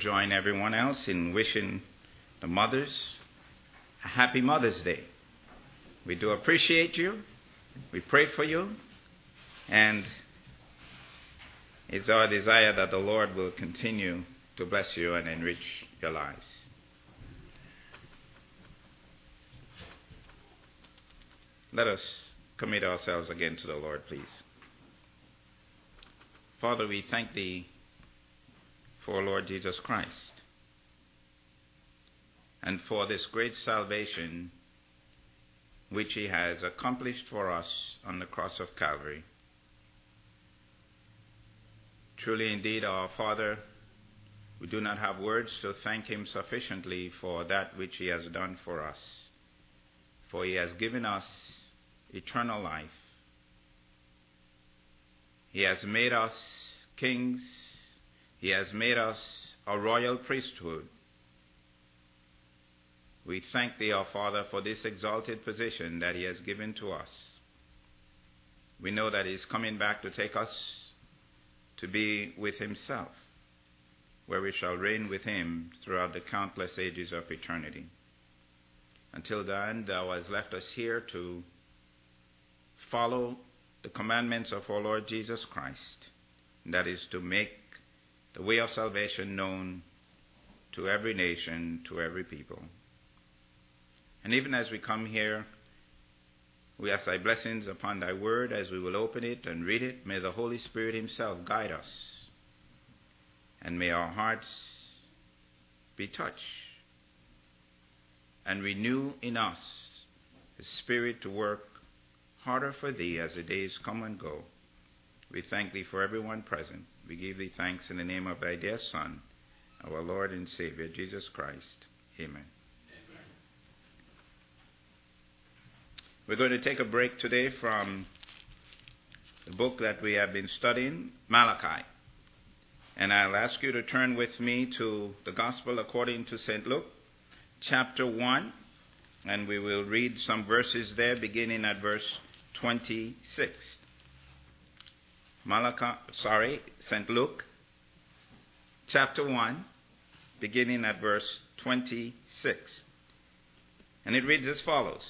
join everyone else in wishing the mothers a happy Mother's Day. We do appreciate you. We pray for you. And it's our desire that the Lord will continue to bless you and enrich your lives. Let us commit ourselves again to the Lord, please. Father, we thank Thee for Lord Jesus Christ and for this great salvation which He has accomplished for us on the cross of Calvary. Truly indeed, our Father, we do not have words to thank Him sufficiently for that which He has done for us. For He has given us eternal life. He has made us kings. He has made us a royal priesthood. We thank Thee, our Father, for this exalted position that He has given to us. We know that He is coming back to take us to be with Himself, where we shall reign with Him throughout the countless ages of eternity. Until then, Thou hast left us here to follow the commandments of our Lord Jesus Christ, and that is to make the way of salvation known to every nation, to every people. And even as we come here, we ask Thy blessings upon Thy word as we will open it and read it. May the Holy Spirit Himself guide us, and may our hearts be touched and renew in us the Spirit to work harder for Thee as the days come and go. We thank Thee for everyone present. We give Thee thanks in the name of Thy dear Son, our Lord and Savior, Jesus Christ. Amen. We're going to take a break today from the book that we have been studying, Malachi. And I'll ask you to turn with me to the Gospel according to St. Luke, chapter 1. And we will read some verses there, beginning at verse 26. St. Luke, chapter 1, beginning at verse 26. And it reads as follows.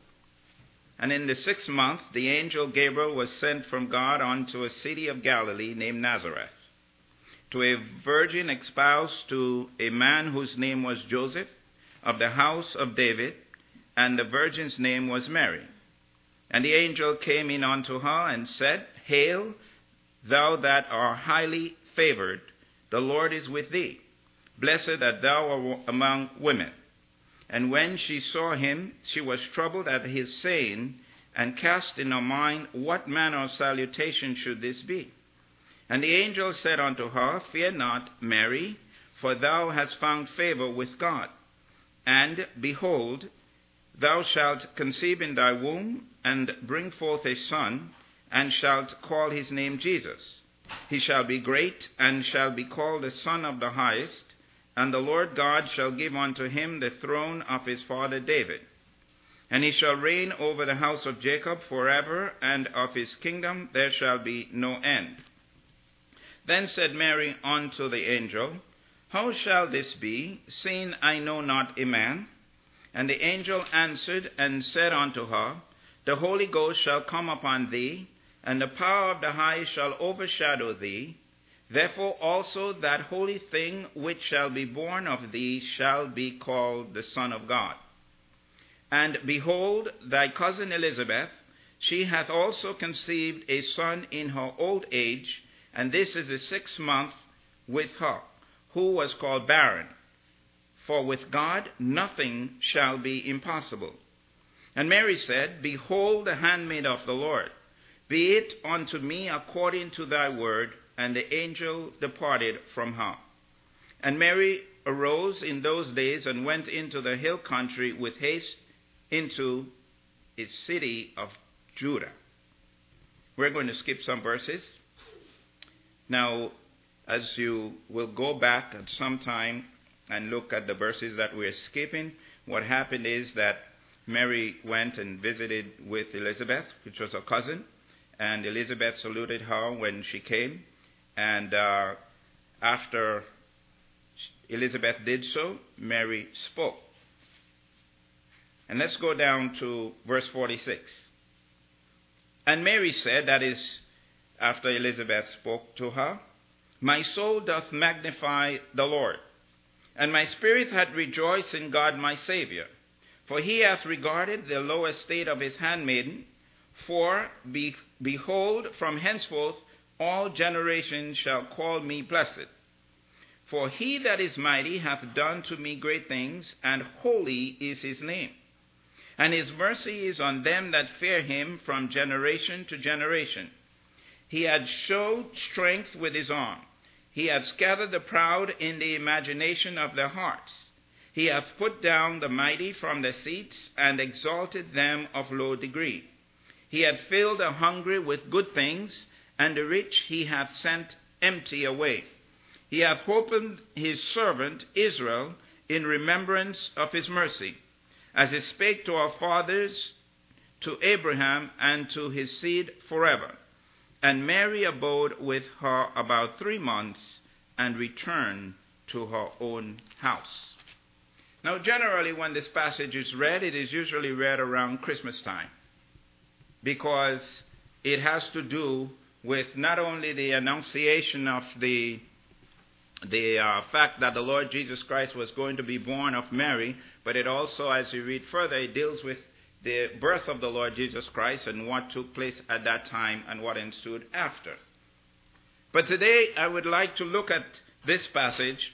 And in the 6th month, the angel Gabriel was sent from God unto a city of Galilee named Nazareth, to a virgin espoused to a man whose name was Joseph, of the house of David, and the virgin's name was Mary. And the angel came in unto her and said, Hail, thou that art highly favored, the Lord is with thee. Blessed art thou among women. And when she saw him, she was troubled at his saying, and cast in her mind what manner of salutation should this be. And the angel said unto her, Fear not, Mary, for thou hast found favor with God. And behold, thou shalt conceive in thy womb, and bring forth a son, and shalt call his name Jesus. He shall be great, and shall be called the Son of the Highest. And the Lord God shall give unto him the throne of his father David. And he shall reign over the house of Jacob forever, and of his kingdom there shall be no end. Then said Mary unto the angel, How shall this be, seeing I know not a man? And the angel answered and said unto her, The Holy Ghost shall come upon thee, and the power of the Highest shall overshadow thee. Therefore also that holy thing which shall be born of thee shall be called the Son of God. And behold, thy cousin Elizabeth, she hath also conceived a son in her old age, and this is the 6th month with her, who was called barren. For with God nothing shall be impossible. And Mary said, Behold the handmaid of the Lord. Be it unto me according to thy word. And the angel departed from her. And Mary arose in those days and went into the hill country with haste into a city of Judah. We're going to skip some verses. Now, as you will go back at some time and look at the verses that we're skipping, what happened is that Mary went and visited with Elizabeth, which was her cousin, and Elizabeth saluted her when she came. And after Elizabeth did so. Mary spoke. And let's go down to verse 46. And Mary said, that is, after Elizabeth spoke to her, my soul doth magnify the Lord, and my spirit hath rejoiced in God my Saviour. For he hath regarded the low estate of his handmaiden. For behold, from henceforth all generations shall call me blessed. For he that is mighty hath done to me great things, and holy is his name. And his mercy is on them that fear him from generation to generation. He hath showed strength with his arm. He hath scattered the proud in the imagination of their hearts. He hath put down the mighty from their seats, and exalted them of low degree. He hath filled the hungry with good things, and the rich he hath sent empty away. He hath opened his servant Israel in remembrance of his mercy, as he spake to our fathers, to Abraham, and to his seed forever. And Mary abode with her about 3 months, and returned to her own house. Now, generally, when this passage is read, it is usually read around Christmas time, because it has to do with not only the annunciation of the fact that the Lord Jesus Christ was going to be born of Mary, but it also, as you read further, it deals with the birth of the Lord Jesus Christ and what took place at that time and what ensued after. But today I would like to look at this passage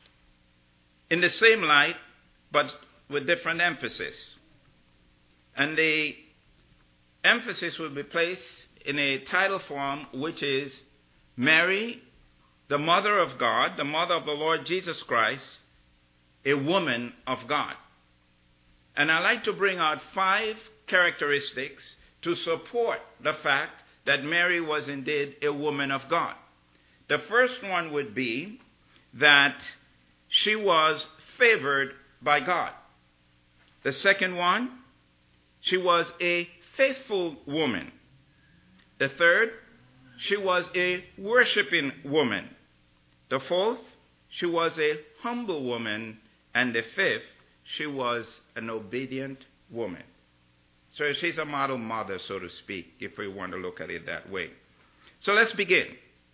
in the same light, but with different emphasis. And the emphasis will be placed in a title form, which is Mary, the mother of God, the mother of the Lord Jesus Christ, a woman of God. And I like to bring out 5 characteristics to support the fact that Mary was indeed a woman of God. The first one would be that she was favored by God. The second one, she was a faithful woman. The third, she was a worshiping woman. The fourth, she was a humble woman. And the fifth, she was an obedient woman. So she's a model mother, so to speak, if we want to look at it that way. So let's begin.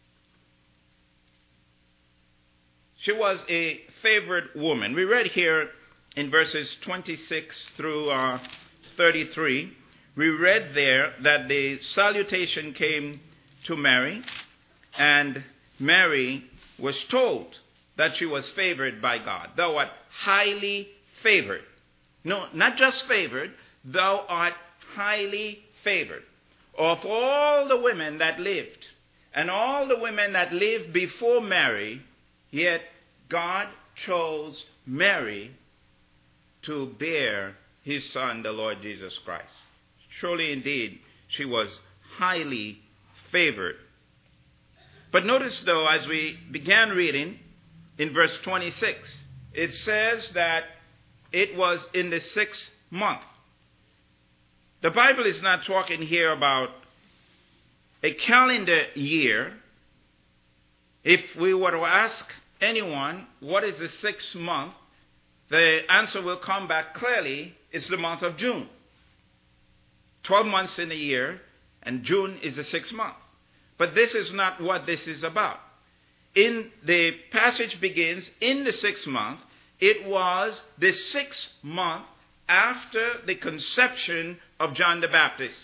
She was a favored woman. We read here in verses 26 through 33, we read there that the salutation came to Mary, and Mary was told that she was favored by God. Thou art highly favored. No, not just favored, thou art highly favored. Of all the women that lived, and all the women that lived before Mary, yet God chose Mary to bear his son, the Lord Jesus Christ. Surely indeed, she was highly favored. But notice though, as we began reading in verse 26, it says that it was in the 6th month. The Bible is not talking here about a calendar year. If we were to ask anyone, what is the 6th month? The answer will come back clearly, it's the month of June. 12 months in a year, and June is the 6th month. But this is not what this is about. In the passage begins in the 6th month. It was the 6th month after the conception of John the Baptist.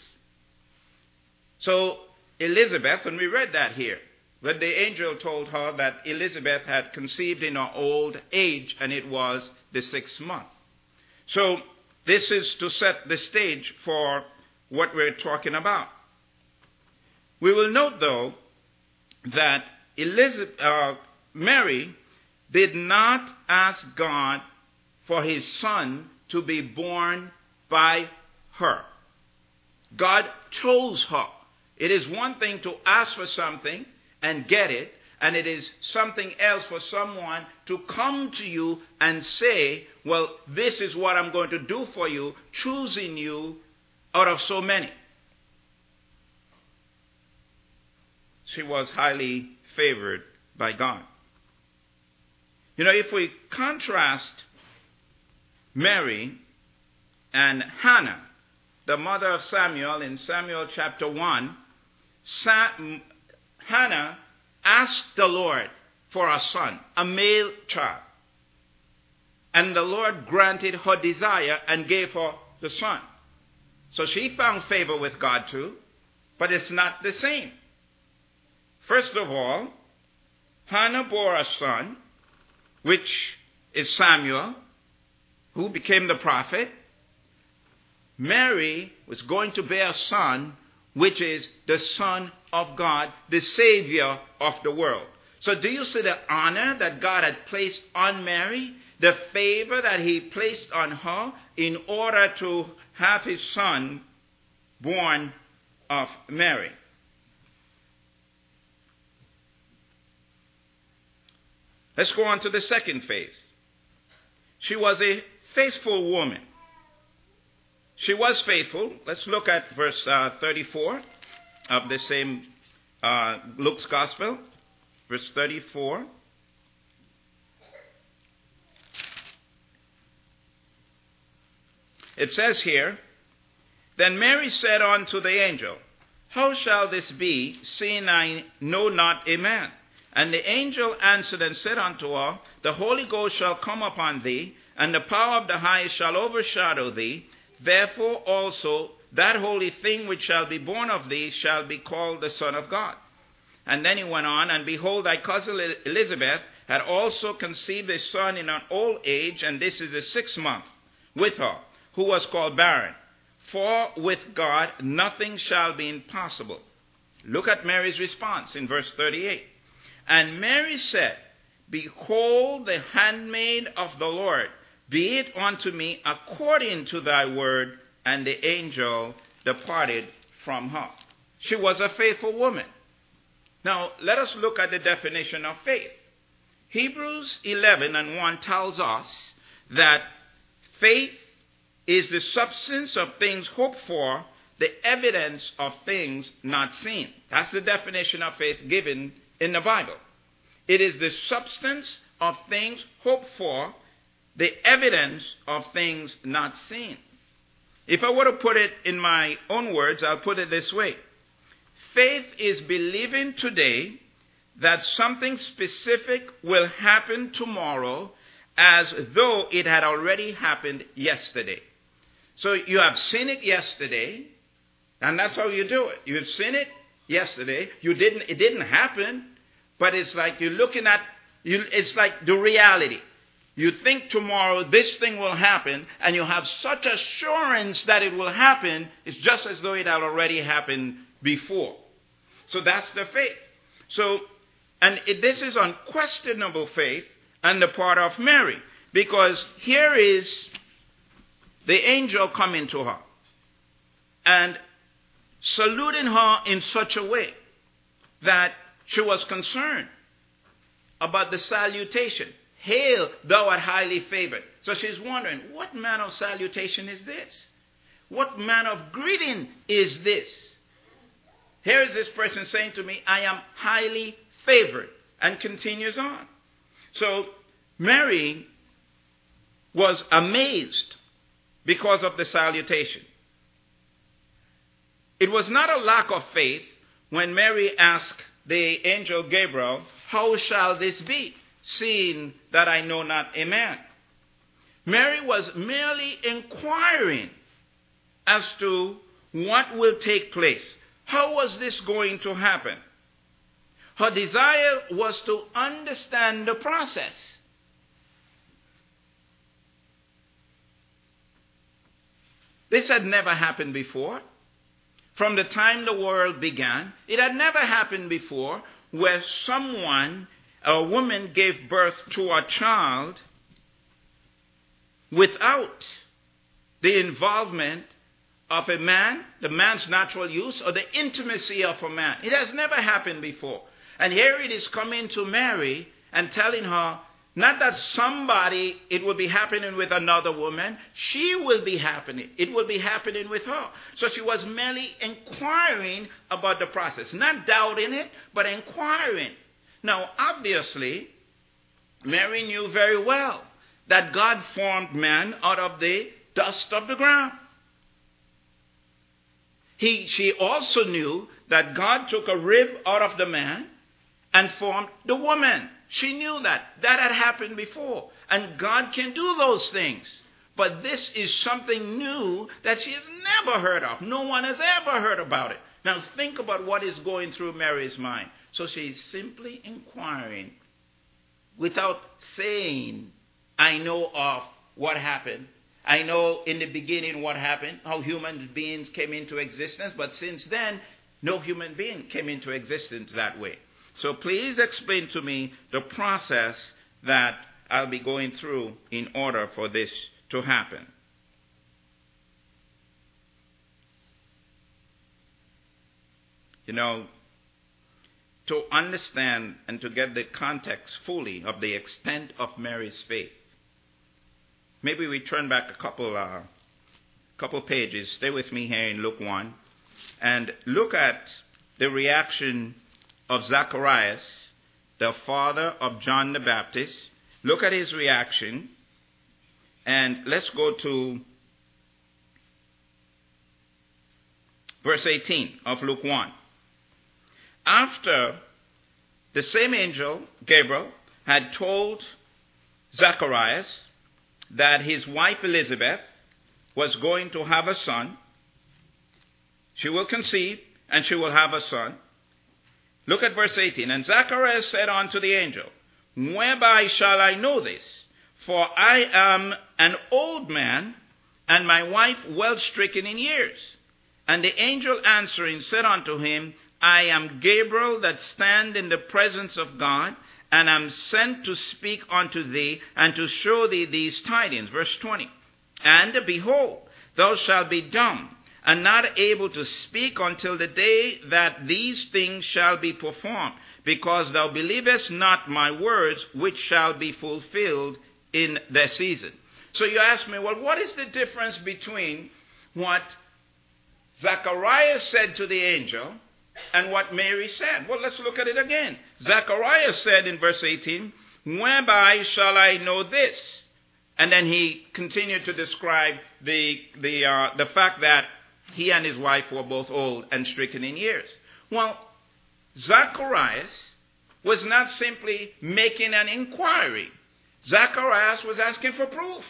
So Elizabeth, and we read that here, that the angel told her that Elizabeth had conceived in her old age, and it was the 6th month. So this is to set the stage for what we're talking about. We will note, though, that Mary did not ask God for his son to be born by her. God chose her. It is one thing to ask for something and get it, and it is something else for someone to come to you and say, well, this is what I'm going to do for you, choosing you out of so many. She was highly favored by God. You know, if we contrast Mary and Hannah, the mother of Samuel, in Samuel chapter 1, Hannah asked the Lord for a son, a male child. And the Lord granted her desire and gave her the son. So she found favor with God too, but it's not the same. First of all, Hannah bore a son, which is Samuel, who became the prophet. Mary was going to bear a son, which is the Son of God, the Savior of the world. So do you see the honor that God had placed on Mary? The favor that he placed on her in order to have his son born of Mary. Let's go on to the second phase. She was a faithful woman. She was faithful. Let's look at verse 34 of the same Luke's Gospel. Verse 34. It says here, Then Mary said unto the angel, How shall this be, seeing I know not a man? And the angel answered and said unto her, The Holy Ghost shall come upon thee, and the power of the highest shall overshadow thee. Therefore also that holy thing which shall be born of thee shall be called the Son of God. And then he went on, And behold, thy cousin Elizabeth had also conceived a son in an old age, and this is the 6th month with her, who was called barren. For with God nothing shall be impossible. Look at Mary's response in verse 38. And Mary said, Behold the handmaid of the Lord, be it unto me according to thy word. And the angel departed from her. She was a faithful woman. Now, let us look at the definition of faith. Hebrews 11:1 tells us that faith is the substance of things hoped for, the evidence of things not seen. That's the definition of faith given in the Bible. It is the substance of things hoped for, the evidence of things not seen. If I were to put it in my own words, I'll put it this way. Faith is believing today that something specific will happen tomorrow as though it had already happened yesterday. So you have seen it yesterday, and that's how you do it. You've seen it yesterday. It didn't happen, but it's like you're looking at, it's like the reality. You think tomorrow this thing will happen, and you have such assurance that it will happen, it's just as though it had already happened before. So that's the faith. So, this is unquestionable faith on the part of Mary, because here is the angel coming to her and saluting her in such a way that she was concerned about the salutation. Hail, thou art highly favored. So she's wondering, what manner of salutation is this? What manner of greeting is this? Here is this person saying to me, I am highly favored, and continues on. So Mary was amazed because of the salutation. It was not a lack of faith when Mary asked the angel Gabriel, How shall this be, seeing that I know not a man? Mary was merely inquiring as to what will take place. How was this going to happen? Her desire was to understand the process. This had never happened before. From the time the world began, it had never happened before where a woman gave birth to a child without the involvement of a man, the man's natural use, or the intimacy of a man. It has never happened before. And here it is coming to Mary and telling her, not that it will be happening with another woman. She will be happening. It will be happening with her. So she was merely inquiring about the process. Not doubting it, but inquiring. Now, obviously, Mary knew very well that God formed man out of the dust of the ground. She also knew that God took a rib out of the man and formed the woman. She knew that. That had happened before. And God can do those things. But this is something new that she has never heard of. No one has ever heard about it. Now think about what is going through Mary's mind. So she's simply inquiring without saying, I know of what happened. I know in the beginning what happened, how human beings came into existence. But since then, no human being came into existence that way. So please explain to me the process that I'll be going through in order for this to happen. You know, to understand and to get the context fully of the extent of Mary's faith, maybe we turn back a couple pages. Stay with me here in Luke 1 and look at the reaction of Zacharias, the father of John the Baptist. Look at his reaction. And let's go to verse 18 of Luke 1. After the same angel, Gabriel, had told Zacharias that his wife Elizabeth was going to have a son, she will conceive and she will have a son. Look at verse 18. And Zacharias said unto the angel, whereby shall I know this? For I am an old man, and my wife well stricken in years. And the angel answering said unto him, I am Gabriel that stand in the presence of God, and am sent to speak unto thee, and to show thee these tidings. Verse 20. And behold, thou shalt be dumb, and not able to speak until the day that these things shall be performed, because thou believest not my words, which shall be fulfilled in their season. So you ask me, well, what is the difference between what Zacharias said to the angel and what Mary said? Well, let's look at it again. Zacharias said in verse 18, whereby shall I know this? And then he continued to describe the fact that he and his wife were both old and stricken in years. Well, Zacharias was not simply making an inquiry. Zacharias was asking for proof.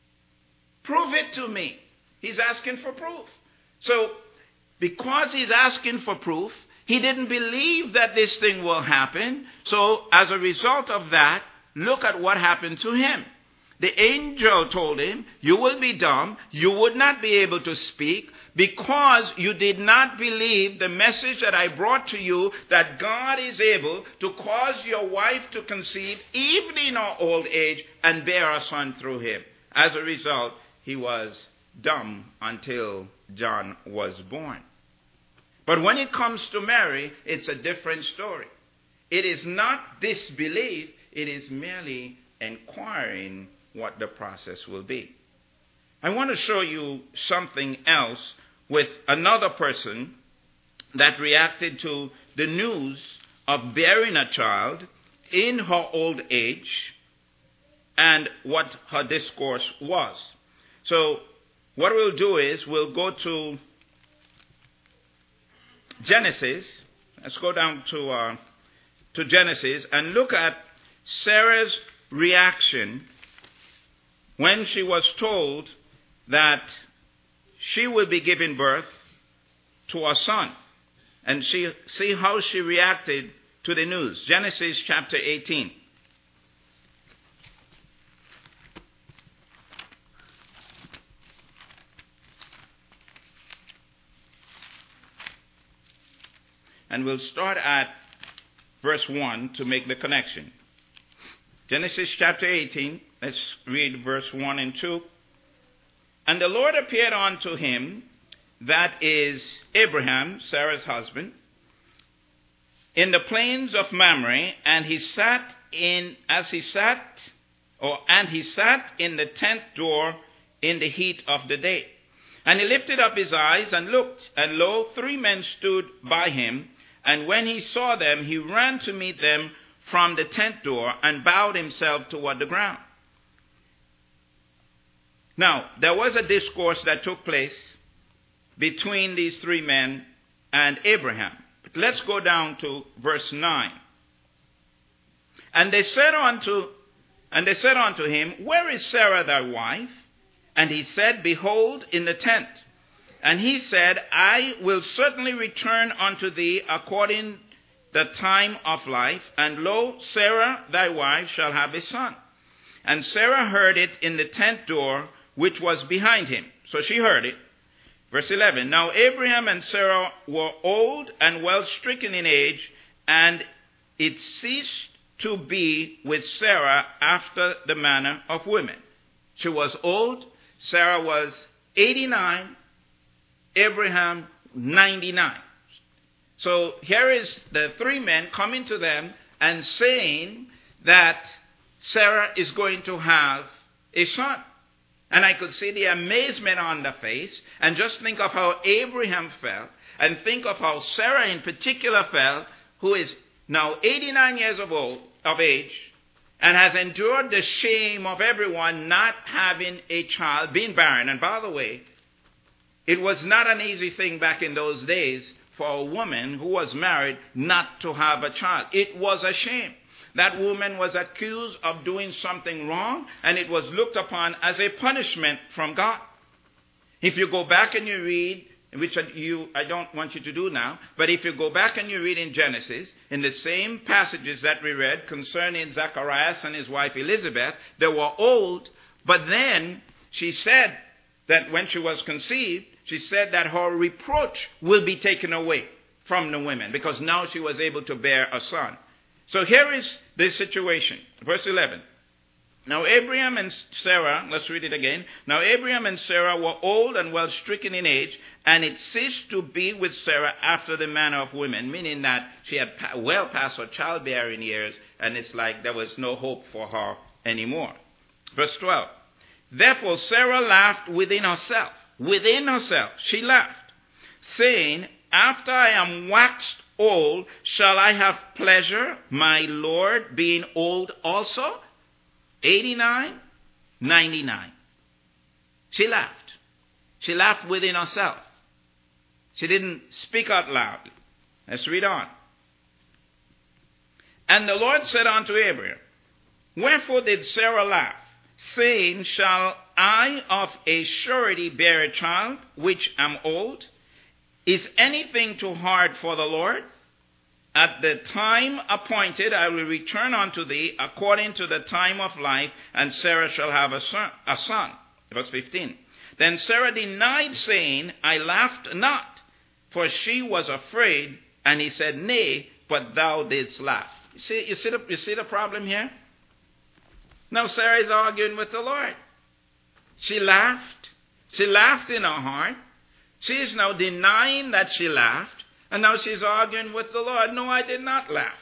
Prove it to me. He's asking for proof. So, because he's asking for proof, he didn't believe that this thing will happen. So, as a result of that, look at what happened to him. The angel told him, you will be dumb, you would not be able to speak, because you did not believe the message that I brought to you, that God is able to cause your wife to conceive, even in her old age, and bear a son through him. As a result, he was dumb until John was born. But when it comes to Mary, it's a different story. It is not disbelief, it is merely inquiring what the process will be. I want to show you something else with another person that reacted to the news of bearing a child in her old age and what her discourse was. So what we'll do is we'll go to Genesis. Let's go down to Genesis and look at Sarah's reaction when she was told that she will be giving birth to a son. And see how she reacted to the news. Genesis chapter 18. And we'll start at verse 1 to make the connection. Genesis chapter 18, let's read verse 1 and 2. And the Lord appeared unto him, that is Abraham, Sarah's husband, in the plains of Mamre, and he sat in the tent door in the heat of the day. And he lifted up his eyes and looked, and lo, 3 men stood by him. And when he saw them, he ran to meet them from the tent door and bowed himself toward the ground. Now, there was a discourse that took place between these three men and Abraham. But let's go down to verse 9. And they said unto him, Where is Sarah thy wife? And he said, Behold, in the tent. And he said, I will certainly return unto thee according the time of life, and lo, Sarah thy wife shall have a son. And Sarah heard it in the tent door which was behind him. So she heard it. Verse 11, Now Abraham and Sarah were old and well stricken in age, and it ceased to be with Sarah after the manner of women. She was old. Sarah was 89. Abraham 99. So here is the three men coming to them and saying that Sarah is going to have a son. And I could see the amazement on the face, and just think of how Abraham felt, and think of how Sarah in particular felt, who is now 89 years of age, and has endured the shame of everyone not having a child, being barren. And by the way, it was not an easy thing back in those days for a woman who was married not to have a child. It was a shame. That woman was accused of doing something wrong, and it was looked upon as a punishment from God. If you go back and you read, which I don't want you to do now, but if you go back and you read in Genesis, in the same passages that we read concerning Zacharias and his wife Elizabeth, they were old, but then she said that when she was conceived, she said that her reproach will be taken away from the women, because now she was able to bear a son. So here is the situation. Verse 11. Now Abraham and Sarah, let's read it again. Now Abraham and Sarah were old and well stricken in age, and it ceased to be with Sarah after the manner of women, meaning that she had well past her childbearing years, and it's like there was no hope for her anymore. Verse 12. Therefore Sarah laughed within herself. Within herself she laughed, saying, After I am waxed old, shall I have pleasure, my Lord being old also? 89, 99. She laughed. She laughed within herself. She didn't speak out loudly. Let's read on. And the Lord said unto Abraham, Wherefore did Sarah laugh, saying, Shall I of a surety bear a child, which am old? Is anything too hard for the Lord? At the time appointed I will return unto thee according to the time of life, and Sarah shall have a son. Verse 15. Then Sarah denied, saying, I laughed not, for she was afraid. And he said, Nay, but thou didst laugh. You see the problem here? Now Sarah is arguing with the Lord. She laughed. She laughed in her heart. She is now denying that she laughed, and now she's arguing with the Lord. No, I did not laugh.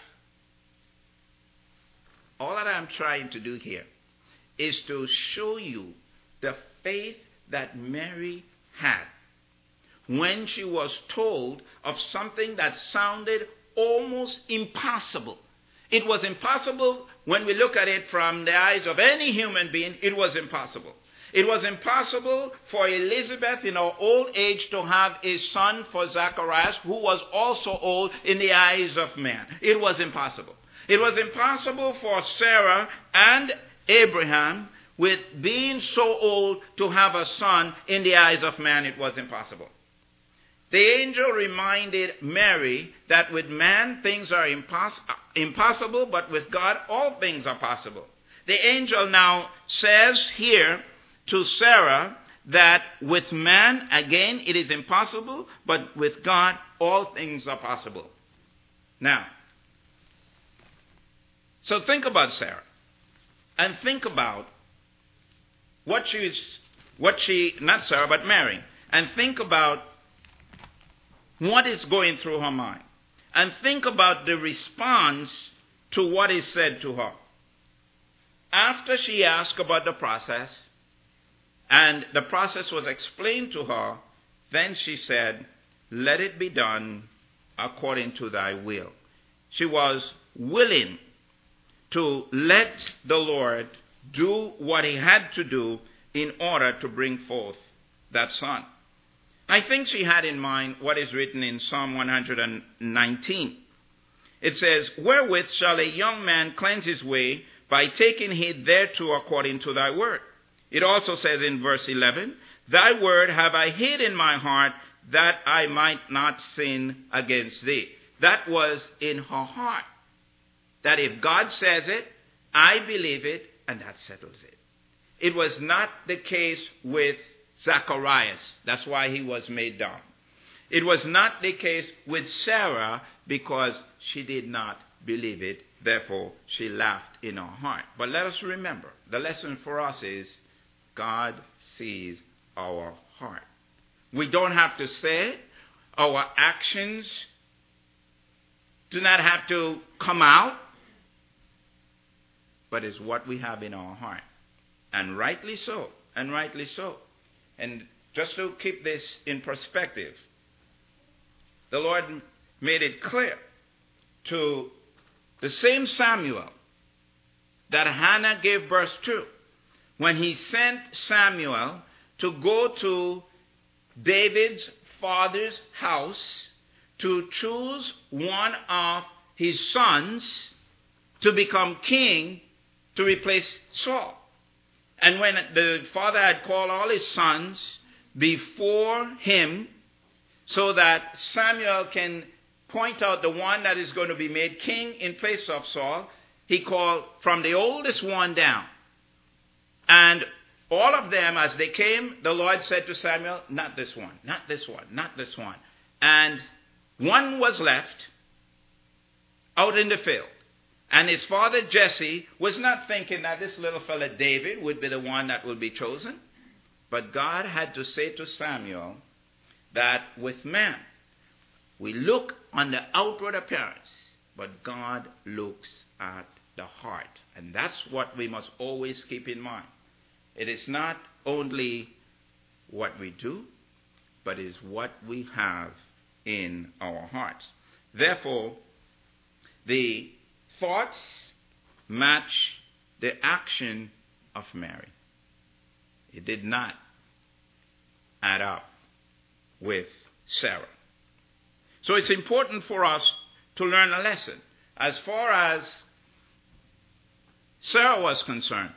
All that I'm trying to do here is to show you the faith that Mary had when she was told of something that sounded almost impossible. It was impossible when we look at it from the eyes of any human being. It was impossible. It was impossible for Elizabeth in her old age to have a son for Zacharias, who was also old in the eyes of man. It was impossible. It was impossible for Sarah and Abraham, with being so old, to have a son in the eyes of man. It was impossible. The angel reminded Mary that with man things are impossible, but with God all things are possible. The angel now says here to Sarah that with man, again, it is impossible, but with God, all things are possible. Now, so think about Sarah, and think about not Sarah, but Mary, and think about what is going through her mind, and think about the response to what is said to her. After she asked about the process, and the process was explained to her, then she said, Let it be done according to thy will. She was willing to let the Lord do what he had to do in order to bring forth that son. I think she had in mind what is written in Psalm 119. It says, "Wherewith shall a young man cleanse his way? By taking heed thereto according to thy word." It also says in verse 11, "Thy word have I hid in my heart, that I might not sin against thee." That was in her heart. That if God says it, I believe it, and that settles it. It was not the case with Zacharias. That's why he was made dumb. It was not the case with Sarah because she did not believe it. Therefore, she laughed in her heart. But let us remember, the lesson for us is God sees our heart. We don't have to say it. Our actions do not have to come out. But it's what we have in our heart. And rightly so. And rightly so. And just to keep this in perspective, the Lord made it clear to the same Samuel that Hannah gave birth to, when he sent Samuel to go to David's father's house to choose one of his sons to become king to replace Saul. And when the father had called all his sons before him so that Samuel can point out the one that is going to be made king in place of Saul, he called from the oldest one down. And all of them, as they came, the Lord said to Samuel, "Not this one, not this one, not this one." And one was left out in the field. And his father Jesse was not thinking that this little fella David would be the one that would be chosen. But God had to say to Samuel that with man, we look on the outward appearance, but God looks at the heart. And that's what we must always keep in mind. It is not only what we do, but is what we have in our hearts. Therefore, the thoughts match the action of Mary. It did not add up with Sarah. So it's important for us to learn a lesson. As far as Sarah was concerned,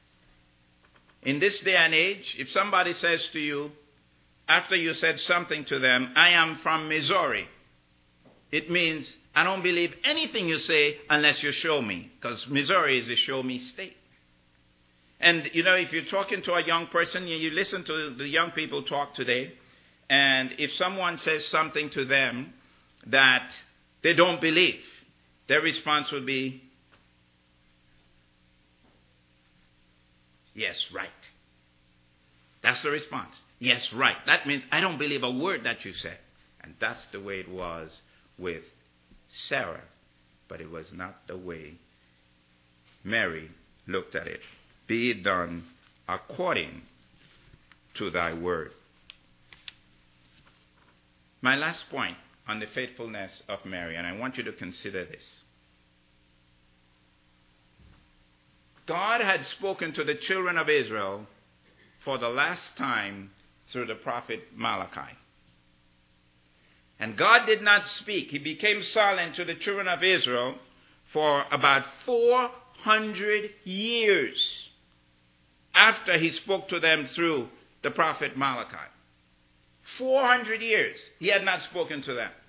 in this day and age, if somebody says to you, after you said something to them, "I am from Missouri," it means I don't believe anything you say unless you show me, because Missouri is a show me state. And, if you're talking to a young person, you listen to the young people talk today, and if someone says something to them that they don't believe, their response would be, "Yes, right." That's the response. "Yes, right." That means I don't believe a word that you said. And that's the way it was with Sarah. But it was not the way Mary looked at it. "Be it done according to thy word." My last point on the faithfulness of Mary, and I want you to consider this. God had spoken to the children of Israel for the last time through the prophet Malachi. And God did not speak. He became silent to the children of Israel for about 400 years after he spoke to them through the prophet Malachi. 400 years he had not spoken to them.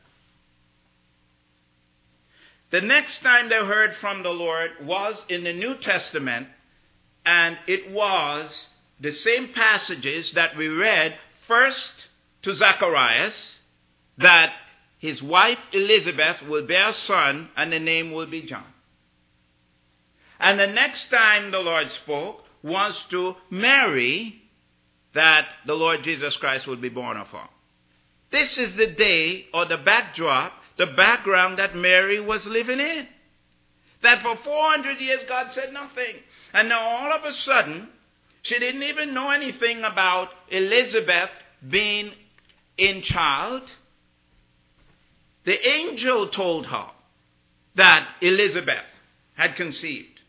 The next time they heard from the Lord was in the New Testament, and it was the same passages that we read first to Zacharias, that his wife Elizabeth will bear a son and the name will be John. And the next time the Lord spoke was to Mary, that the Lord Jesus Christ would be born of her. This is the day, or the backdrop, the background that Mary was living in. That for 400 years God said nothing. And now all of a sudden, she didn't even know anything about Elizabeth being in child. The angel told her that Elizabeth had conceived.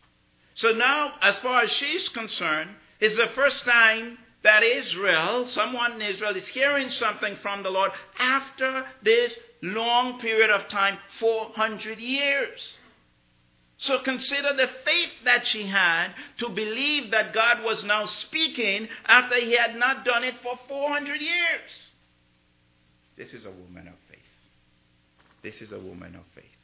So now, as far as she's concerned, it's the first time that Israel, someone in Israel, is hearing something from the Lord after this long period of time, 400 years. So consider the faith that she had to believe that God was now speaking after he had not done it for 400 years. This is a woman of faith. This is a woman of faith.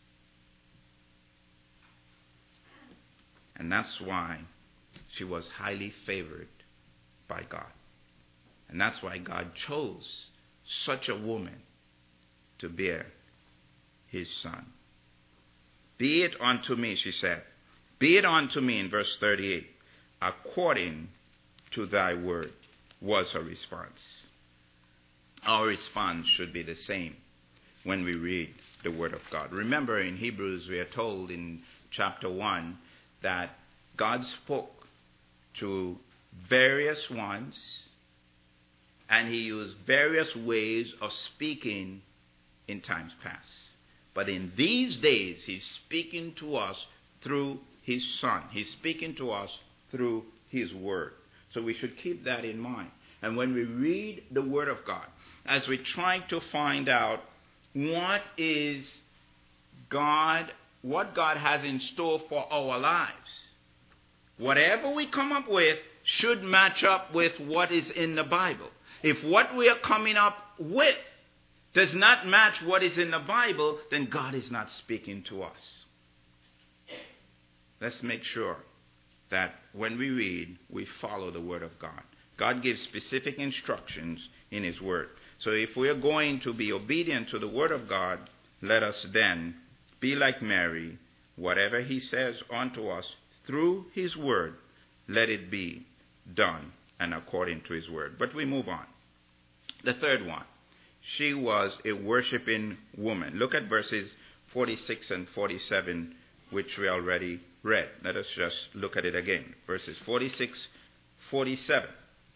And that's why she was highly favored by God. And that's why God chose such a woman to bear his son. Be it unto me, she said. Be it unto me, in verse 38, according to thy word, was her response. Our response should be the same when we read the word of God. Remember, in Hebrews, we are told in chapter 1 that God spoke to various ones, and he used various ways of speaking in times past. But in these days, he's speaking to us through his son. He's speaking to us through his word. So we should keep that in mind. And when we read the word of God, as we try to find out what God has in store for our lives, whatever we come up with should match up with what is in the Bible. If what we are coming up with does not match what is in the Bible, then God is not speaking to us. Let's make sure that when we read, we follow the word of God. God gives specific instructions in his word. So if we are going to be obedient to the word of God, let us then be like Mary. Whatever he says unto us through his word, let it be done and according to his word. But we move on. The third one. She was a worshiping woman. Look at verses 46 and 47, which we already read. Let us just look at it again. Verses 46, 47.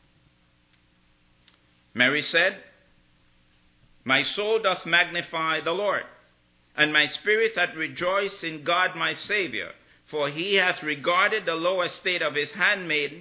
Mary said, my soul doth magnify the Lord, and my spirit hath rejoiced in God my Savior, for he hath regarded the low estate of his handmaiden.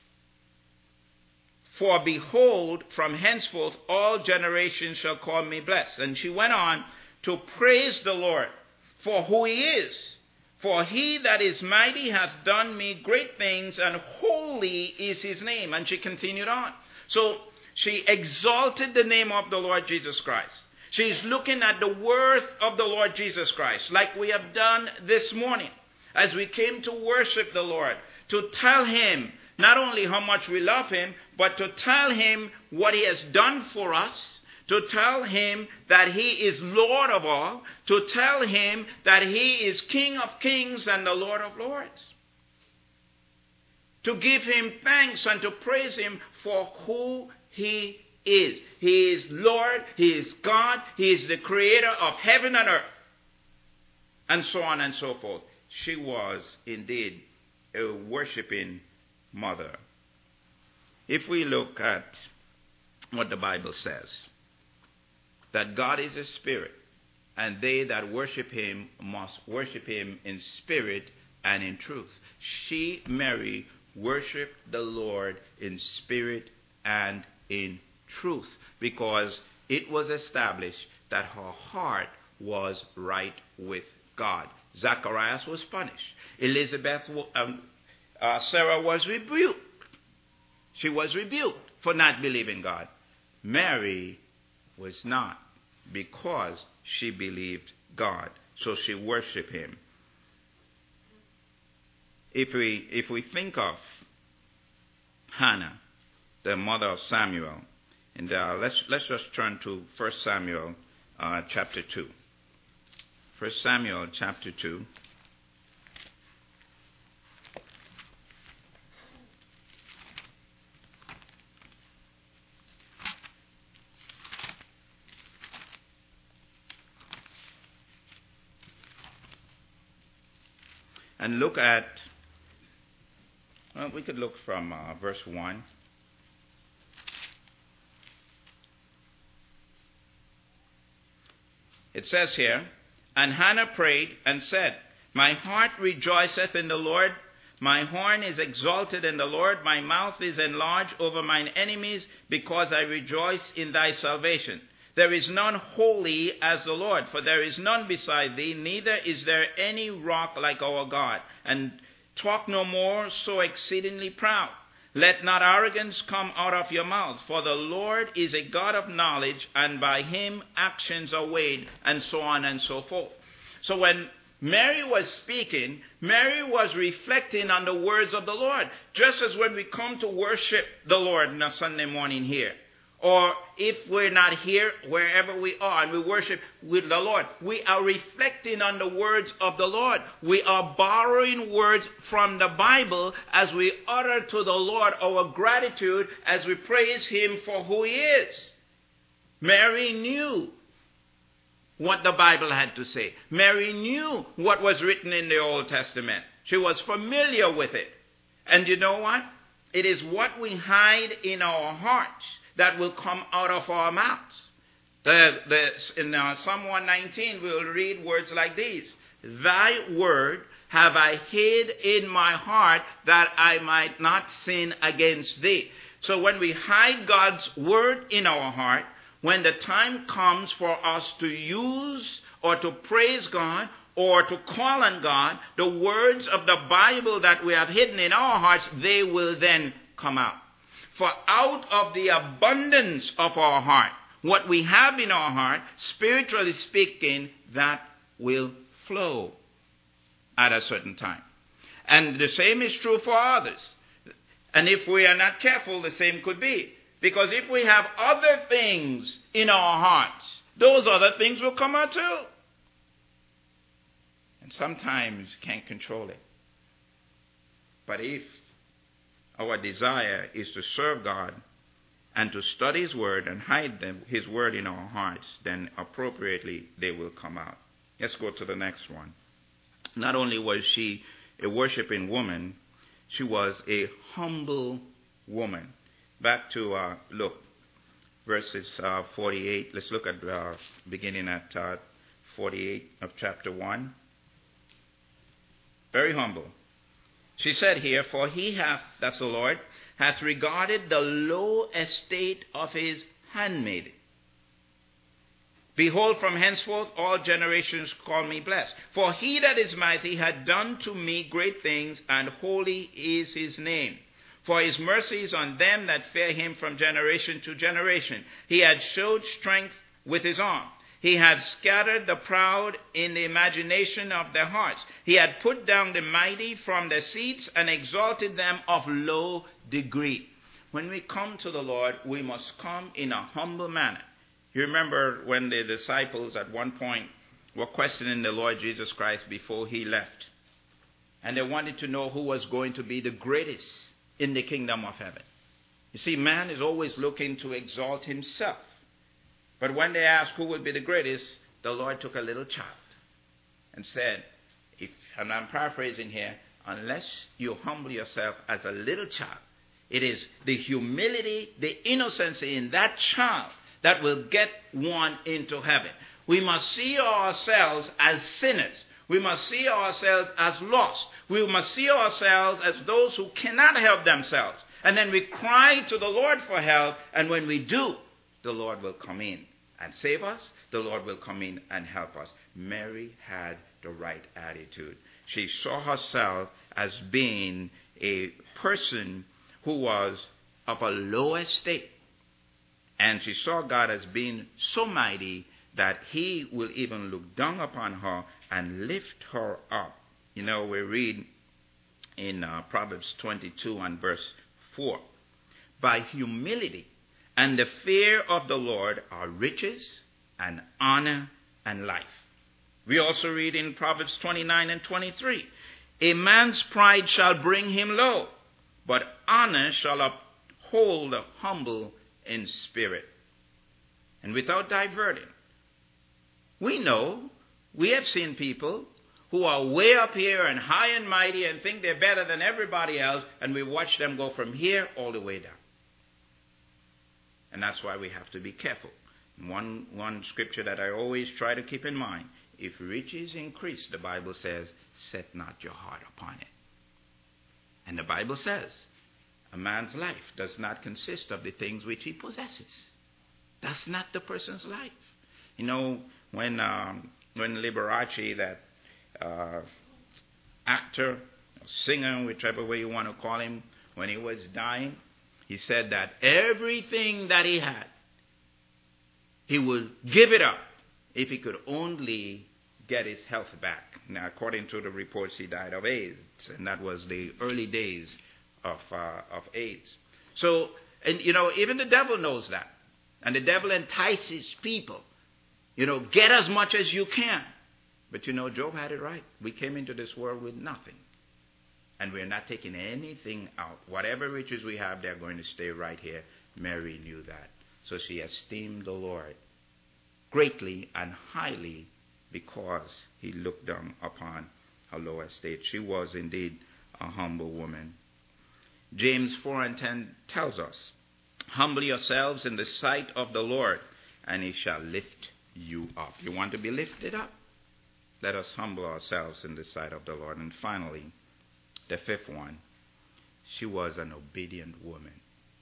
For behold, from henceforth all generations shall call me blessed. And she went on to praise the Lord for who he is. For he that is mighty hath done me great things, and holy is his name. And she continued on. So she exalted the name of the Lord Jesus Christ. She's looking at the worth of the Lord Jesus Christ, like we have done this morning as we came to worship the Lord, to tell him not only how much we love him, but to tell him what he has done for us, to tell him that he is Lord of all, to tell him that he is King of kings and the Lord of lords, to give him thanks and to praise him for who he is. He is Lord, he is God, he is the creator of heaven and earth, and so on and so forth. She was indeed a worshiping mother. If we look at what the Bible says, that God is a spirit, and they that worship him must worship him in spirit and in truth. She, Mary, worshiped the Lord in spirit and in truth, because it was established that her heart was right with God. Zacharias was punished. Sarah was rebuked. She was rebuked for not believing God. Mary was not, because she believed God. So she worshiped him. If we think of Hannah, the mother of Samuel, and let's just turn to 1 Samuel chapter 2. 1 Samuel chapter 2. And look at, we could look from verse 1. It says here, and Hannah prayed and said, my heart rejoiceth in the Lord, My horn is exalted in the Lord. My mouth is enlarged over mine enemies, because I rejoice in thy salvation. There is none holy as the Lord, for there is none beside thee, neither is there any rock like our God. And talk no more so exceedingly proud. Let not arrogance come out of your mouth, for the Lord is a God of knowledge, and by him actions are weighed, and so on and so forth. So when Mary was speaking, Mary was reflecting on the words of the Lord. Just as when we come to worship the Lord on a Sunday morning here, or if we're not here, wherever we are, and we worship with the Lord, we are reflecting on the words of the Lord. We are borrowing words from the Bible as we utter to the Lord our gratitude, as we praise him for who he is. Mary knew what the Bible had to say. Mary knew what was written in the Old Testament. She was familiar with it. And you know what? It is what we hide in our hearts that will come out of our mouths. In Psalm 119, we will read words like these. Thy word have I hid in my heart, that I might not sin against thee. So when we hide God's word in our heart, when the time comes for us to use or to praise God or to call on God, the words of the Bible that we have hidden in our hearts, they will then come out. For out of the abundance of our heart, what we have in our heart, spiritually speaking, that will flow at a certain time. And the same is true for others. And if we are not careful, the same could be. Because if we have other things in our hearts, those other things will come out too. And sometimes you can't control it. But if our desire is to serve God and to study his word and hide his word in our hearts, then appropriately they will come out. Let's go to the next one. Not only was she a worshiping woman, she was a humble woman. Back to Luke, verses 48. Let's look at beginning at 48 of chapter 1. Very humble. She said here, for he hath, that's the Lord, hath regarded the low estate of his handmaid. Behold, from henceforth all generations call me blessed. For he that is mighty hath done to me great things, and holy is his name. For his mercy is on them that fear him from generation to generation. He had showed strength with his arm. He had scattered the proud in the imagination of their hearts. He had put down the mighty from their seats and exalted them of low degree. When we come to the Lord, we must come in a humble manner. You remember when the disciples at one point were questioning the Lord Jesus Christ before he left. And they wanted to know who was going to be the greatest in the kingdom of heaven. You see, man is always looking to exalt himself. But when they asked who would be the greatest, the Lord took a little child and said, and I'm paraphrasing here, unless you humble yourself as a little child, it is the humility, the innocency in that child that will get one into heaven. We must see ourselves as sinners. We must see ourselves as lost. We must see ourselves as those who cannot help themselves. And then we cry to the Lord for help, and when we do, the Lord will come in and save us. The Lord will come in and help us. Mary had the right attitude. She saw herself as being a person who was of a low estate. And she saw God as being so mighty that he will even look down upon her and lift her up. You know, we read in Proverbs 22 and verse 4. By humility and the fear of the Lord are riches and honor and life. We also read in Proverbs 29 and 23. A man's pride shall bring him low, but honor shall uphold the humble in spirit. And without diverting, we know, we have seen people who are way up here and high and mighty and think they're better than everybody else, and we watch them go from here all the way down. And that's why we have to be careful. One scripture that I always try to keep in mind, if riches increase, the Bible says, set not your heart upon it. And the Bible says, a man's life does not consist of the things which he possesses. That's not the person's life. You know, when Liberace, that actor, singer, whichever way you want to call him, when he was dying, he said that everything that he had, he would give it up if he could only get his health back. Now, according to the reports, he died of AIDS, and that was the early days of AIDS. So, and you know, even the devil knows that. And the devil entices people, you know, get as much as you can. But you know, Job had it right. We came into this world with nothing. And we're not taking anything out. Whatever riches we have, they're going to stay right here. Mary knew that. So she esteemed the Lord greatly and highly because he looked down upon her low estate. She was indeed a humble woman. James 4:10 tells us, humble yourselves in the sight of the Lord, and he shall lift you up. You want to be lifted up? Let us humble ourselves in the sight of the Lord. And finally, the fifth one, she was an obedient woman.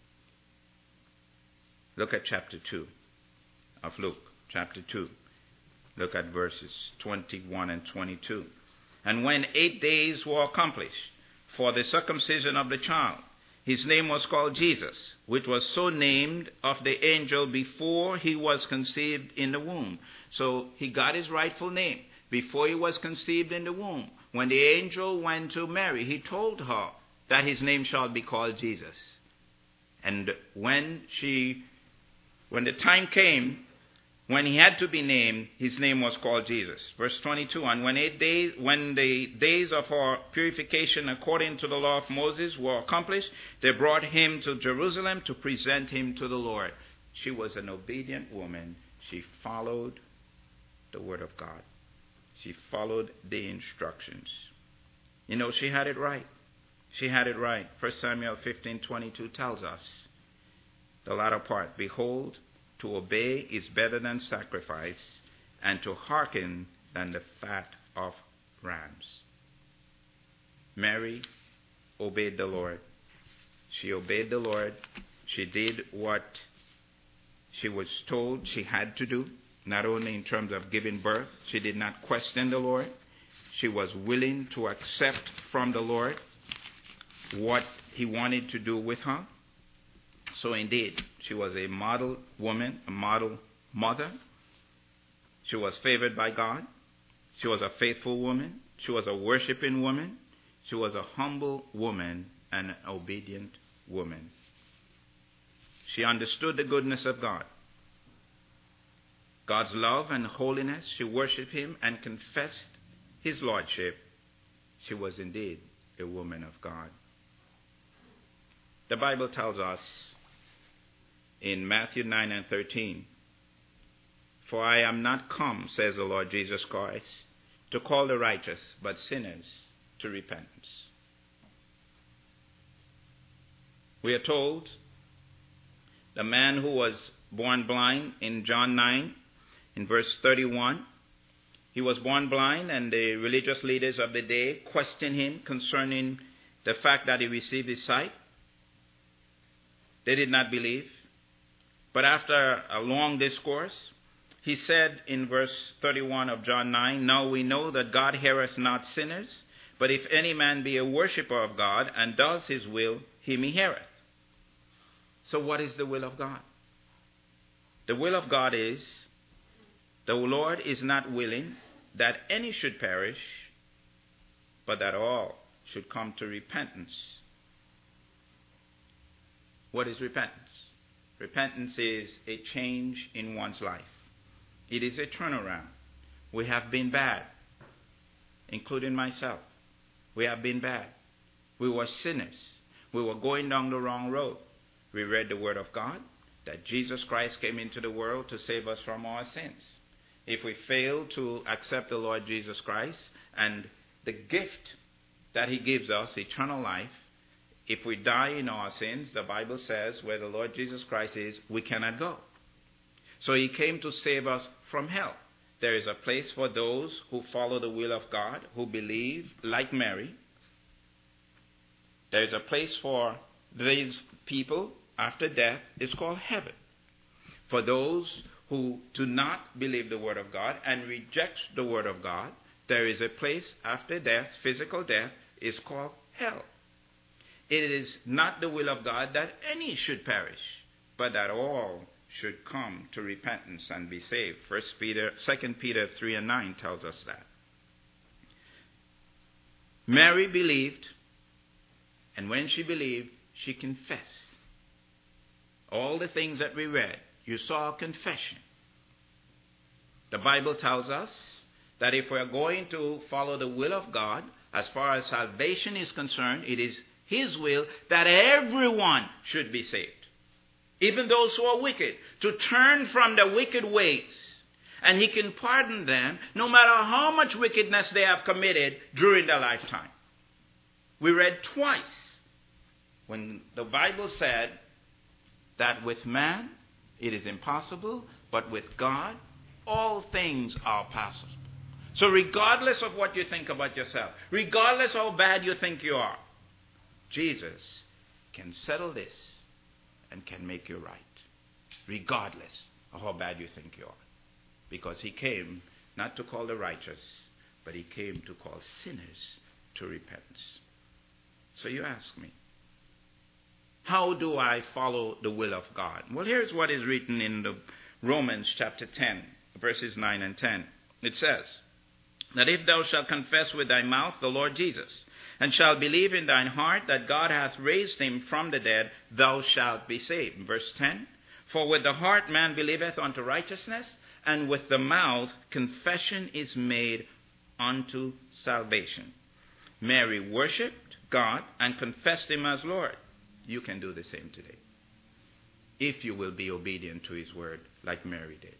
Look at chapter 2 of Luke, chapter 2. Look at verses 21 and 22. And when 8 days were accomplished for the circumcision of the child, his name was called Jesus, which was so named of the angel before he was conceived in the womb. So he got his rightful name before he was conceived in the womb. When the angel went to Mary, he told her that his name shall be called Jesus. And when the time came, when he had to be named, his name was called Jesus. Verse 22, and when the days of her purification according to the law of Moses were accomplished, they brought him to Jerusalem to present him to the Lord. She was an obedient woman. She followed the word of God. She followed the instructions. You know, she had it right. She had it right. 1 Samuel 15:22 tells us, the latter part, behold, to obey is better than sacrifice, and to hearken than the fat of rams. Mary obeyed the Lord. She obeyed the Lord. She did what she was told she had to do, not only in terms of giving birth. She did not question the Lord. She was willing to accept from the Lord what he wanted to do with her. So indeed, she was a model woman, a model mother. She was favored by God. She was a faithful woman. She was a worshiping woman. She was a humble woman and an obedient woman. She understood the goodness of God, God's love and holiness. She worshiped him and confessed his lordship. She was indeed a woman of God. The Bible tells us in Matthew 9:13, for I am not come, says the Lord Jesus Christ, to call the righteous, but sinners to repentance. We are told the man who was born blind in John 9, in verse 31, he was born blind, and the religious leaders of the day questioned him concerning the fact that he received his sight. They did not believe. But after a long discourse, he said in verse 31 of John 9, now we know that God heareth not sinners, but if any man be a worshipper of God and does his will, him he heareth. So what is the will of God? The will of God is, the Lord is not willing that any should perish, but that all should come to repentance. What is repentance? Repentance is a change in one's life. It is a turnaround. We have been bad, including myself. We have been bad. We were sinners. We were going down the wrong road. We read the Word of God, that Jesus Christ came into the world to save us from our sins. If we fail to accept the Lord Jesus Christ and the gift that he gives us, eternal life, if we die in our sins, the Bible says where the Lord Jesus Christ is, we cannot go. So he came to save us from hell. There is a place for those who follow the will of God, who believe, like Mary, There is a place for these people after death. It's called heaven. For those who do not believe the word of God and reject the word of God, there is a place after death, physical death, is called hell. It is not the will of God that any should perish, but that all should come to repentance and be saved. 2 Peter 3 and 9 tells us that. Mary believed, and when she believed, she confessed. All the things that we read, you saw a confession. The Bible tells us that if we are going to follow the will of God, as far as salvation is concerned, it is His will that everyone should be saved. Even those who are wicked, to turn from their wicked ways. And He can pardon them no matter how much wickedness they have committed during their lifetime. We read twice when the Bible said that with man it is impossible, but with God all things are possible. So regardless of what you think about yourself, regardless how bad you think you are, Jesus can settle this and can make you right, regardless of how bad you think you are. Because He came not to call the righteous, but He came to call sinners to repentance. So you ask me, how do I follow the will of God? Well, here's what is written in the Romans chapter 10, verses 9 and 10. It says, that if thou shalt confess with thy mouth the Lord Jesus, and shalt believe in thine heart that God hath raised Him from the dead, thou shalt be saved. Verse 10, for with the heart man believeth unto righteousness, and with the mouth confession is made unto salvation. Mary worshipped God and confessed Him as Lord. You can do the same today, if you will be obedient to His word like Mary did.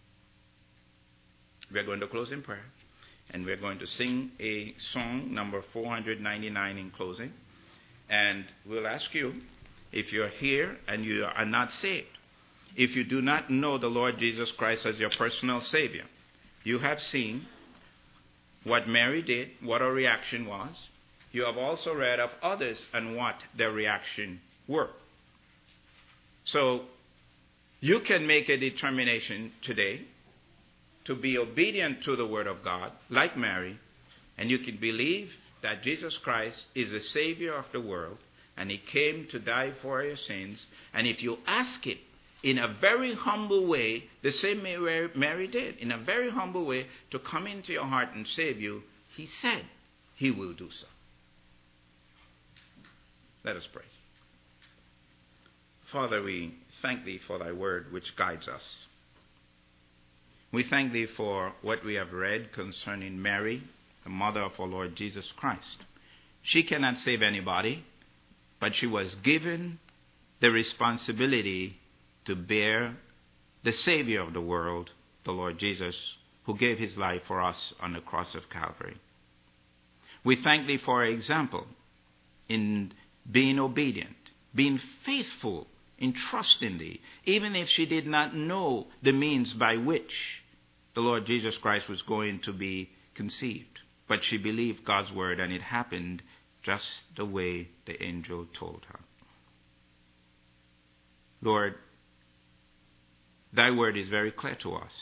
We're going to close in prayer, and we're going to sing a song, number 499, in closing. And we'll ask you, if you're here and you are not saved, if you do not know the Lord Jesus Christ as your personal Savior, you have seen what Mary did, what her reaction was. You have also read of others and what their reaction were. So you can make a determination today to be obedient to the Word of God, like Mary, and you can believe that Jesus Christ is the Savior of the world, and He came to die for your sins. And if you ask it in a very humble way, the same way Mary did, in a very humble way, to come into your heart and save you, He said He will do so. Let us pray. Father, we thank Thee for Thy word which guides us. We thank Thee for what we have read concerning Mary, the mother of our Lord Jesus Christ. She cannot save anybody, but she was given the responsibility to bear the Savior of the world, the Lord Jesus, who gave His life for us on the cross of Calvary. We thank Thee for her example in being obedient, being faithful in trusting Thee, even if she did not know the means by which the Lord Jesus Christ was going to be conceived. But she believed God's word, and it happened just the way the angel told her. Lord, Thy word is very clear to us.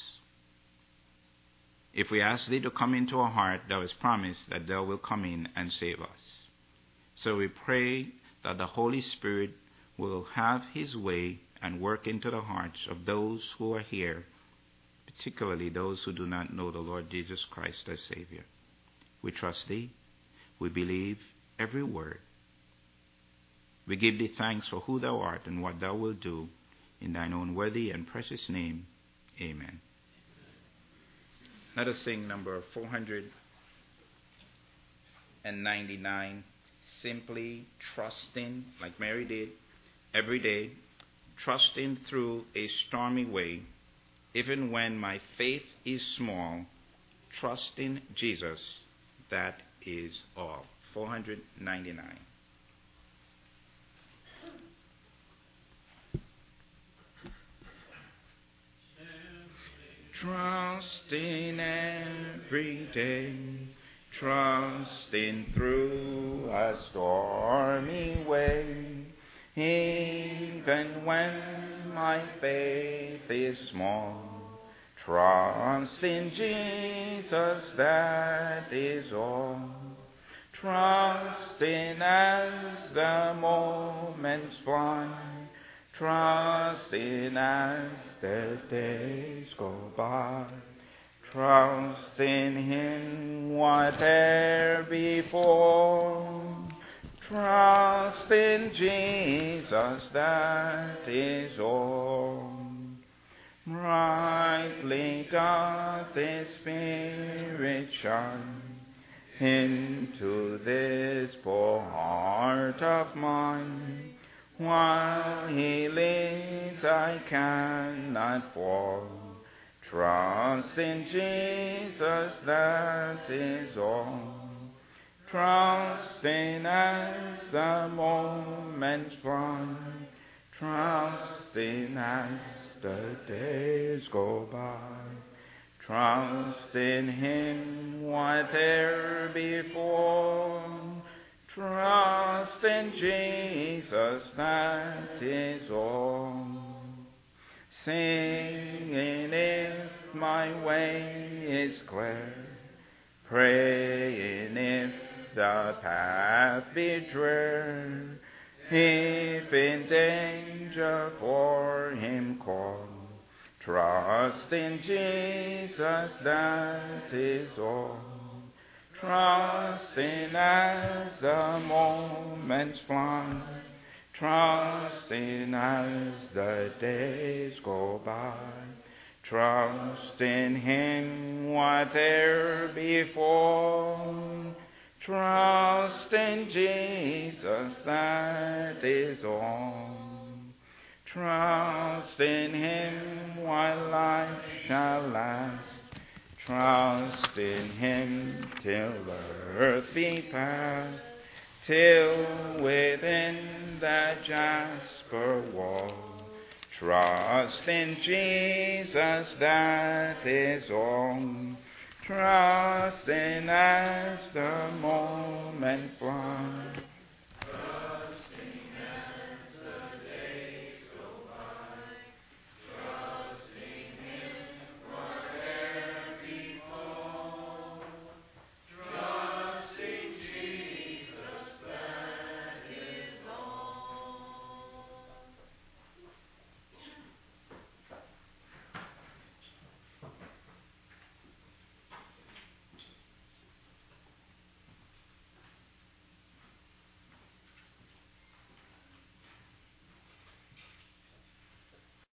If we ask Thee to come into our heart, Thou hast promised that Thou will come in and save us. So we pray that the Holy Spirit will have His way and work into the hearts of those who are here, particularly those who do not know the Lord Jesus Christ as Savior. We trust Thee. We believe every word. We give Thee thanks for who Thou art and what Thou wilt do. In Thine own worthy and precious name, amen. Let us sing number 499, simply trusting, like Mary did, every day, trusting through a stormy way, even when my faith is small, trusting Jesus, that is all. 499. Trusting every day, trusting through a stormy way, even when my faith is small. Trust in Jesus, that is all. Trusting as the moments fly, trusting as the days go by. Trust in Him, whatever before. Trust in Jesus, that is all. Brightly doth His Spirit shine into this poor heart of mine. While He leads, I cannot fall. Trust in Jesus, that is all. Trusting as the moments fly, trusting as the days go by. Trust in Him, whatever before. Trust in Jesus, that is all. Singing if my way is clear, praying if the path be drear, if in danger for Him call. Trust in Jesus, that is all. Trusting as the moments fly, trusting as the days go by. Trust in Him, whatever befall. Trust in Jesus, that is all. Trust in Him while life shall last. Trust in Him till the earth be past, till within that jasper wall. Trust in Jesus, that is all. Trusting as the moment flies,